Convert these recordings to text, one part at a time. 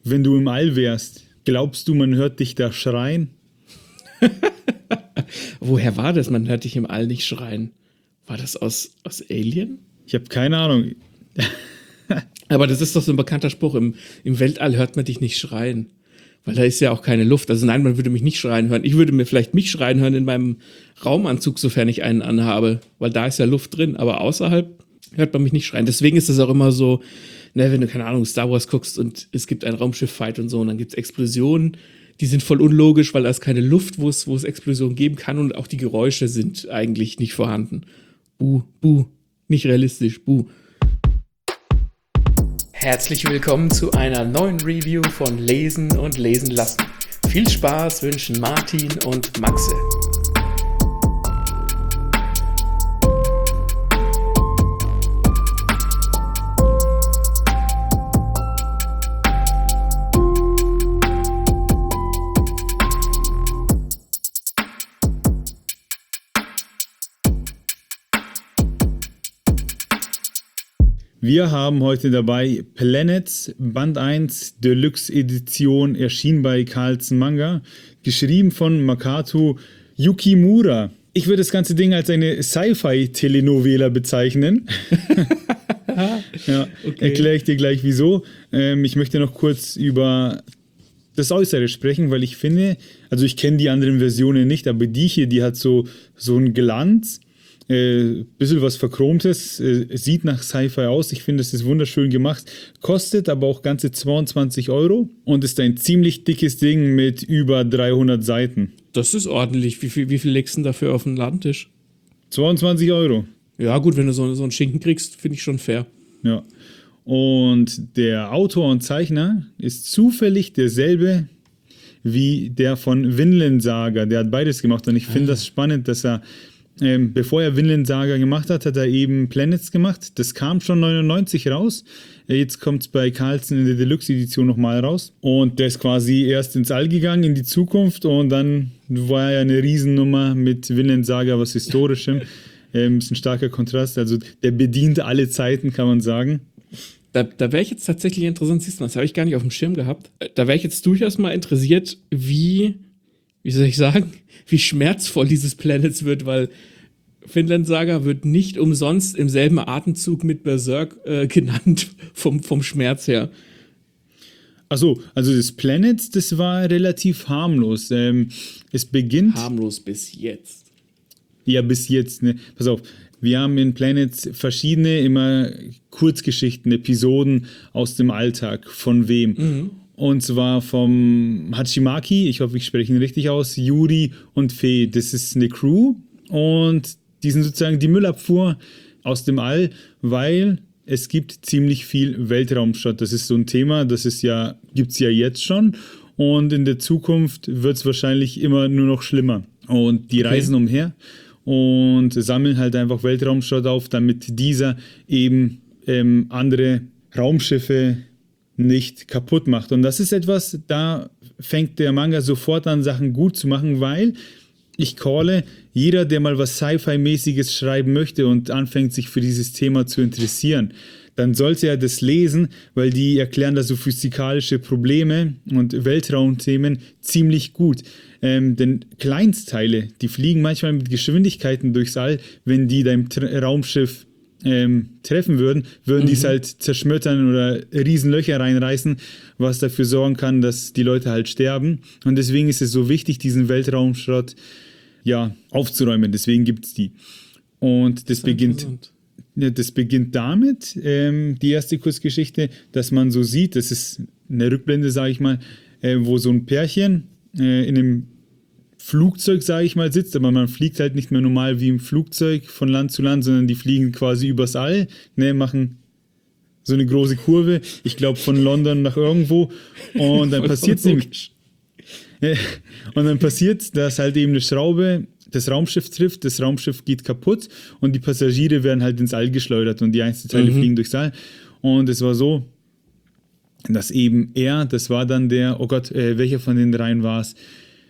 wenn du im All wärst, glaubst du, man hört dich da schreien? Woher war das? Man hört dich im All nicht schreien. War das aus Alien? Ich habe keine Ahnung. Aber das ist doch so ein bekannter Spruch. Im Weltall hört man dich nicht schreien. Weil da ist ja auch keine Luft. Also nein, man würde mich nicht schreien hören. Ich würde mir vielleicht mich schreien hören in meinem Raumanzug, sofern ich einen anhabe. Weil da ist ja Luft drin. Aber außerhalb hört man mich nicht schreien. Deswegen ist es auch immer so, ne, wenn du, keine Ahnung, Star Wars guckst und es gibt ein Raumschiff-Fight und so und dann gibt es Explosionen. Die sind voll unlogisch, weil da ist keine Luft, wo es Explosionen geben kann und auch die Geräusche sind eigentlich nicht vorhanden. Buh, buh, nicht realistisch, buh. Herzlich willkommen zu einer neuen Review von Lesen und Lesen lassen. Viel Spaß wünschen Martin und Maxe. Wir haben heute dabei Planets, Band 1, Deluxe Edition, erschienen bei Carlsen Manga, geschrieben von Makoto Yukimura. Ich würde das ganze Ding als eine Sci-Fi-Telenovela bezeichnen. Ja, okay. Erkläre ich dir gleich wieso. Ich möchte noch kurz über das Äußere sprechen, weil ich finde, also ich kenne die anderen Versionen nicht, aber die hier, die hat so einen Glanz. Bisschen was Verchromtes, sieht nach Sci-Fi aus. Ich finde, es ist wunderschön gemacht. Kostet aber auch ganze 22 € und ist ein ziemlich dickes Ding mit über 300 Seiten. Das ist ordentlich. Wie viel legst du denn dafür auf den Ladentisch? 22 €. Ja gut, wenn du so einen Schinken kriegst, finde ich schon fair. Ja. Und der Autor und Zeichner ist zufällig derselbe wie der von Vinland Saga. Der hat beides gemacht und ich finde das spannend, dass er bevor er Vinland Saga gemacht hat, hat er eben Planets gemacht. Das kam schon 99 raus. Jetzt kommt es bei Carlsen in der Deluxe-Edition nochmal raus. Und der ist quasi erst ins All gegangen, in die Zukunft. Und dann war er eine Riesennummer mit Vinland Saga, was Historischem. Ist ein starker Kontrast. Also der bedient alle Zeiten, kann man sagen. Da wäre ich jetzt tatsächlich interessant, siehst du, das habe ich gar nicht auf dem Schirm gehabt. Da wäre ich jetzt durchaus mal interessiert, wie soll ich sagen, wie schmerzvoll dieses Planets wird, weil Vinland Saga wird nicht umsonst im selben Atemzug mit Berserk genannt, vom Schmerz her. Achso, also das Planets, das war relativ harmlos. Es beginnt... Harmlos bis jetzt. Ja, bis jetzt, ne? Pass auf, wir haben in Planets verschiedene, immer Kurzgeschichten, Episoden aus dem Alltag. Von wem? Mhm. Und zwar vom Hachimaki, ich hoffe, ich spreche ihn richtig aus, Yuri und Fee. Das ist eine Crew und die sind sozusagen die Müllabfuhr aus dem All, weil es gibt ziemlich viel Weltraumschrott. Das ist so ein Thema, gibt es ja jetzt schon und in der Zukunft wird es wahrscheinlich immer nur noch schlimmer. Und die reisen umher und sammeln halt einfach Weltraumschrott auf, damit dieser eben andere Raumschiffe nicht kaputt macht. Und das ist etwas, da fängt der Manga sofort an, Sachen gut zu machen, weil ich calle, jeder, der mal was Sci-Fi-mäßiges schreiben möchte und anfängt, sich für dieses Thema zu interessieren, dann sollte er das lesen, weil die erklären da so physikalische Probleme und Weltraumthemen ziemlich gut. Denn Kleinstteile, die fliegen manchmal mit Geschwindigkeiten durchs All, wenn die dein Raumschiff treffen würden die es halt zerschmettern oder Riesenlöcher reinreißen, was dafür sorgen kann, dass die Leute halt sterben. Und deswegen ist es so wichtig, diesen Weltraumschrott aufzuräumen. Deswegen gibt es die. Und das beginnt damit, die erste Kurzgeschichte, dass man so sieht, das ist eine Rückblende, sage ich mal, wo so ein Pärchen in einem Flugzeug, sage ich mal, sitzt, aber man fliegt halt nicht mehr normal wie im Flugzeug von Land zu Land, sondern die fliegen quasi übers All, machen so eine große Kurve, ich glaube von London nach irgendwo und dann passiert es nämlich, und dann passiert, dass halt eben eine Schraube das Raumschiff trifft, das Raumschiff geht kaputt und die Passagiere werden halt ins All geschleudert und die Einzelteile fliegen durchs All und es war so, dass eben das war dann der, oh Gott, welcher von den dreien war es?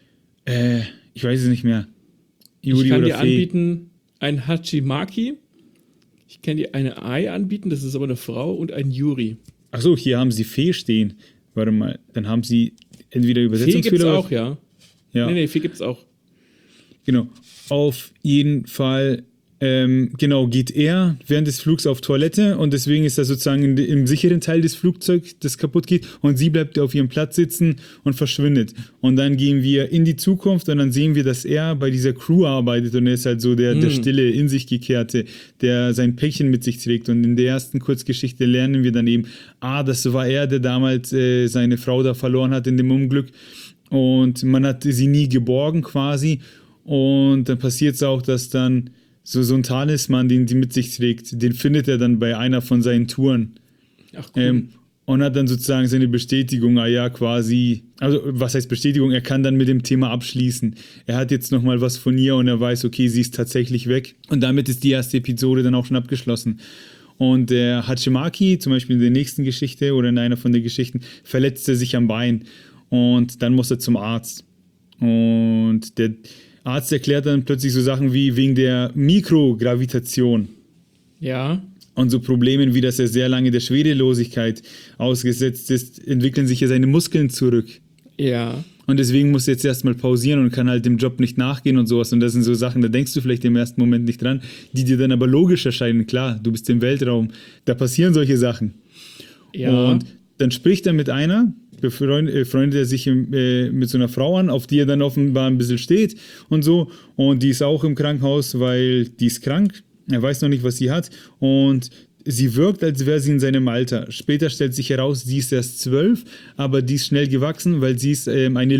Ich weiß es nicht mehr. Yuri ich kann oder dir Fee. Anbieten ein Hachimaki. Ich kann dir eine Ai anbieten, das ist aber eine Frau, und ein Yuri. Achso, hier haben sie Fee stehen. warte mal, dann haben sie entweder Viel gibt's Übersetzungsfehler. auch, ja. Ja. Nee, viel gibt's auch. Genau. Auf jeden Fall, geht er während des Flugs auf Toilette und deswegen ist er sozusagen im sicheren Teil des Flugzeugs, das kaputt geht, und sie bleibt auf ihrem Platz sitzen und verschwindet. Und dann gehen wir in die Zukunft und dann sehen wir, dass er bei dieser Crew arbeitet und er ist halt so der Stille, in sich Gekehrte, der sein Päckchen mit sich trägt. Und in der ersten Kurzgeschichte lernen wir dann eben, das war er, der damals seine Frau da verloren hat in dem Unglück und man hat sie nie geborgen quasi. Und dann passiert es auch, dass dann so ein Talisman, den die mit sich trägt, den findet er dann bei einer von seinen Touren. Ach cool. Und hat dann sozusagen seine Bestätigung, quasi, also was heißt Bestätigung, er kann dann mit dem Thema abschließen. Er hat jetzt nochmal was von ihr und er weiß, okay, sie ist tatsächlich weg. Und damit ist die erste Episode dann auch schon abgeschlossen. Und der Hachimaki, zum Beispiel in der nächsten Geschichte oder in einer von den Geschichten, verletzt er sich am Bein und dann muss er zum Arzt. Und der Arzt erklärt dann plötzlich so Sachen wie wegen der Mikrogravitation Ja. und so Problemen wie, dass er sehr lange der Schwerelosigkeit ausgesetzt ist, entwickeln sich ja seine Muskeln zurück. Ja. Und deswegen muss er jetzt erstmal pausieren und kann halt dem Job nicht nachgehen und sowas. Und das sind so Sachen, da denkst du vielleicht im ersten Moment nicht dran, die dir dann aber logisch erscheinen. Klar, du bist im Weltraum, da passieren solche Sachen. Ja. Und dann spricht er mit einer, freundet er sich mit so einer Frau an, auf die er dann offenbar ein bisschen steht und so. Und die ist auch im Krankenhaus, weil die ist krank. Er weiß noch nicht, was sie hat. Und sie wirkt, als wäre sie in seinem Alter. Später stellt sich heraus, sie ist erst 12, aber die ist schnell gewachsen, weil sie ist eine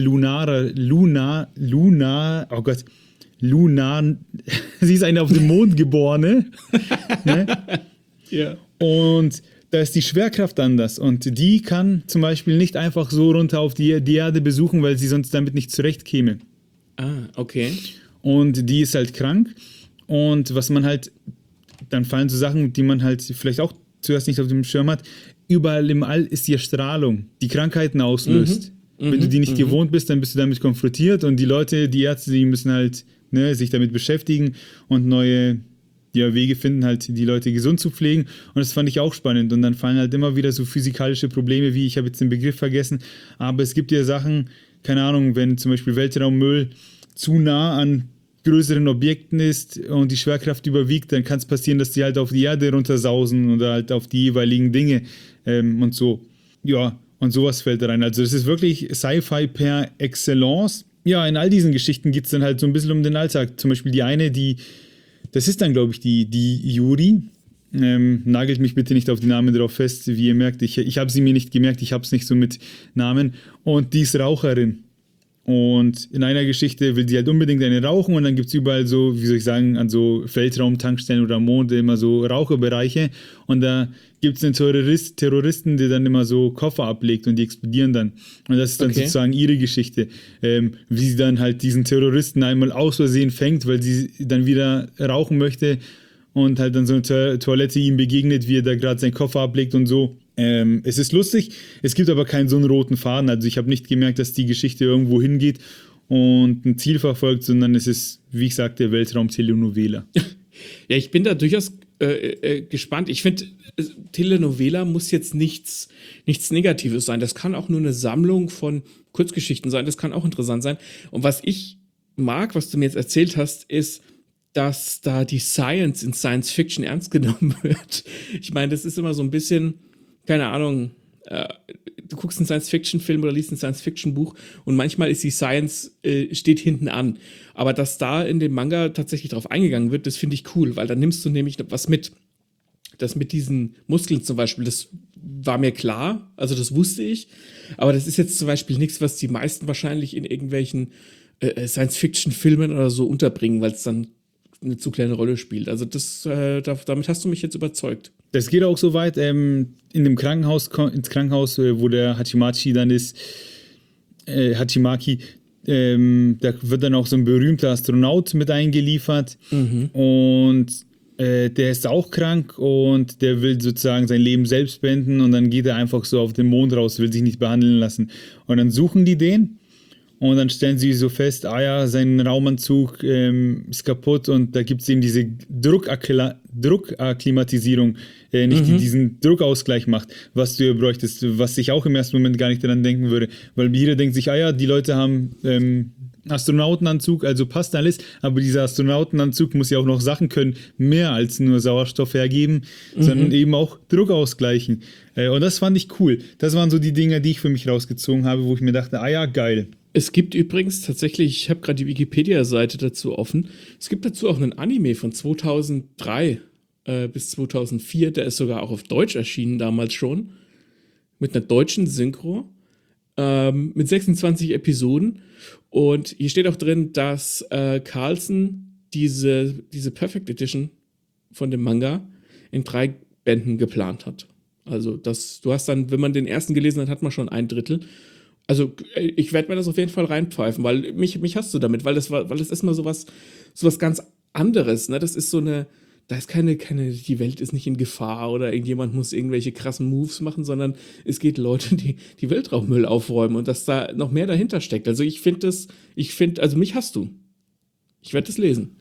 sie ist eine auf dem Mond geborene. Ne? Ja. Und da ist die Schwerkraft anders und die kann zum Beispiel nicht einfach so runter auf die Erde besuchen, weil sie sonst damit nicht zurechtkäme. Okay. Und die ist halt krank und was man halt, dann fallen so Sachen, die man halt vielleicht auch zuerst nicht auf dem Schirm hat, überall im All ist die Strahlung, die Krankheiten auslöst. Wenn du die nicht gewohnt bist, dann bist du damit konfrontiert und die Leute, die Ärzte, die müssen halt sich damit beschäftigen und neue Wege finden, halt die Leute gesund zu pflegen. Und das fand ich auch spannend. Und dann fallen halt immer wieder so physikalische Probleme wie, ich habe jetzt den Begriff vergessen, aber es gibt ja Sachen, keine Ahnung, wenn zum Beispiel Weltraummüll zu nah an größeren Objekten ist und die Schwerkraft überwiegt, dann kann es passieren, dass die halt auf die Erde runtersausen oder halt auf die jeweiligen Dinge und so. Ja, und sowas fällt da rein. Also das ist wirklich Sci-Fi per Excellence. Ja, in all diesen Geschichten geht es dann halt so ein bisschen um den Alltag. Zum Beispiel die eine, das ist dann, glaube ich, die Yuri. Nagelt mich bitte nicht auf die Namen drauf fest. Wie ihr merkt, ich habe sie mir nicht gemerkt, ich habe es nicht so mit Namen. Und die ist Raucherin. Und in einer Geschichte will sie halt unbedingt eine rauchen und dann gibt es überall so, wie soll ich sagen, an so Weltraumtankstellen oder Mond immer so Raucherbereiche und da gibt es einen Terroristen, der dann immer so Koffer ablegt und die explodieren dann. Und das ist dann sozusagen ihre Geschichte, wie sie dann halt diesen Terroristen einmal aus Versehen fängt, weil sie dann wieder rauchen möchte und halt dann so eine Toilette ihm begegnet, wie er da gerade seinen Koffer ablegt und so. Es ist lustig, es gibt aber keinen so einen roten Faden, also ich habe nicht gemerkt, dass die Geschichte irgendwo hingeht und ein Ziel verfolgt, sondern es ist, wie ich sagte, Weltraum-Telenovela. Ja, ich bin da durchaus gespannt. Ich finde, Telenovela muss jetzt nichts Negatives sein. Das kann auch nur eine Sammlung von Kurzgeschichten sein, das kann auch interessant sein. Und was ich mag, was du mir jetzt erzählt hast, ist, dass da die Science in Science Fiction ernst genommen wird. Ich meine, das ist immer so ein bisschen, keine Ahnung, du guckst einen Science-Fiction-Film oder liest ein Science-Fiction-Buch und manchmal ist die Science, steht hinten an. Aber dass da in dem Manga tatsächlich drauf eingegangen wird, das finde ich cool, weil dann nimmst du nämlich was mit. Das mit diesen Muskeln zum Beispiel, das war mir klar, also das wusste ich. Aber das ist jetzt zum Beispiel nichts, was die meisten wahrscheinlich in irgendwelchen Science-Fiction-Filmen oder so unterbringen, weil es dann eine zu kleine Rolle spielt. Also damit hast du mich jetzt überzeugt. Das geht auch so weit, in dem Krankenhaus, wo der Hachimaki dann ist, Hachimaki, da wird dann auch so ein berühmter Astronaut mit eingeliefert und der ist auch krank und der will sozusagen sein Leben selbst beenden und dann geht er einfach so auf den Mond raus, will sich nicht behandeln lassen. Und dann suchen die den Und dann stellen sie so fest, sein Raumanzug ist kaputt und da gibt es eben diese Druckakklimatisierung, nicht die diesen Druckausgleich macht, was du ja bräuchtest, was ich auch im ersten Moment gar nicht daran denken würde. Weil jeder denkt sich, die Leute haben Astronautenanzug, also passt alles, aber dieser Astronautenanzug muss ja auch noch Sachen können, mehr als nur Sauerstoff hergeben, sondern eben auch Druck ausgleichen. Und das fand ich cool. Das waren so die Dinge, die ich für mich rausgezogen habe, wo ich mir dachte, geil. Es gibt übrigens tatsächlich, ich habe gerade die Wikipedia-Seite dazu offen, es gibt dazu auch einen Anime von 2003 bis 2004, der ist sogar auch auf Deutsch erschienen damals schon, mit einer deutschen Synchro, mit 26 Episoden. Und hier steht auch drin, dass Carlsen diese Perfect Edition von dem Manga in 3 Bänden geplant hat. Also du hast dann, wenn man den ersten gelesen hat, hat man schon 1/3. Also ich werde mir das auf jeden Fall reinpfeifen, weil mich hast du damit, weil das ist mal sowas ganz anderes, ne? Das ist so eine, da ist keine, die Welt ist nicht in Gefahr oder irgendjemand muss irgendwelche krassen Moves machen, sondern es geht Leute, die Weltraummüll aufräumen und dass da noch mehr dahinter steckt. Also also mich hast du. Ich werde das lesen.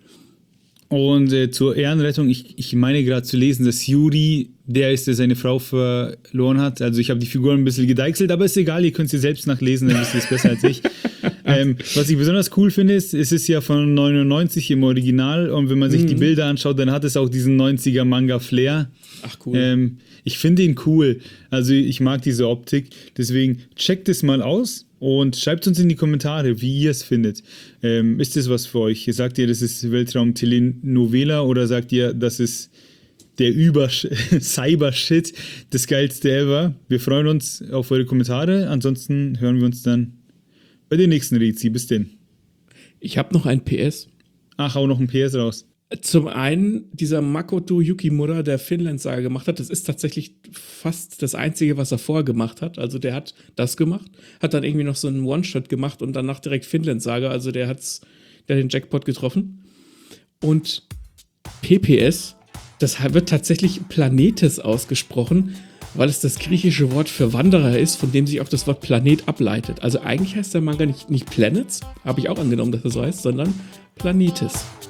Und zur Ehrenrettung, ich meine gerade zu lesen, dass Yuri der ist, der seine Frau verloren hat. Also ich habe die Figuren ein bisschen gedeichselt, aber ist egal, ihr könnt sie selbst nachlesen, dann wisst ihr es besser als ich. Was ich besonders cool finde, ist, es ist ja von 99 im Original und wenn man sich die Bilder anschaut, dann hat es auch diesen 90er Manga-Flair. Ach cool. Ich finde ihn cool. Also ich mag diese Optik. Deswegen checkt es mal aus. Und schreibt uns in die Kommentare, wie ihr es findet. Ist das was für euch? Sagt ihr, das ist Weltraum-Telenovela oder sagt ihr, das ist der Cyber-Shit, das geilste ever? Wir freuen uns auf eure Kommentare. Ansonsten hören wir uns dann bei den nächsten Rezi. Bis denn. Ich habe noch ein PS. Ach, hau noch ein PS raus. Zum einen, dieser Makoto Yukimura, der Finnland-Saga gemacht hat, das ist tatsächlich fast das Einzige, was er vorher gemacht hat. Also der hat das gemacht, hat dann irgendwie noch so einen One-Shot gemacht und danach direkt Finnland-Saga. Also der hat den Jackpot getroffen. Und PPS, das wird tatsächlich Planetes ausgesprochen, weil es das griechische Wort für Wanderer ist, von dem sich auch das Wort Planet ableitet. Also eigentlich heißt der Manga nicht Planets, habe ich auch angenommen, dass er so heißt, sondern Planetes.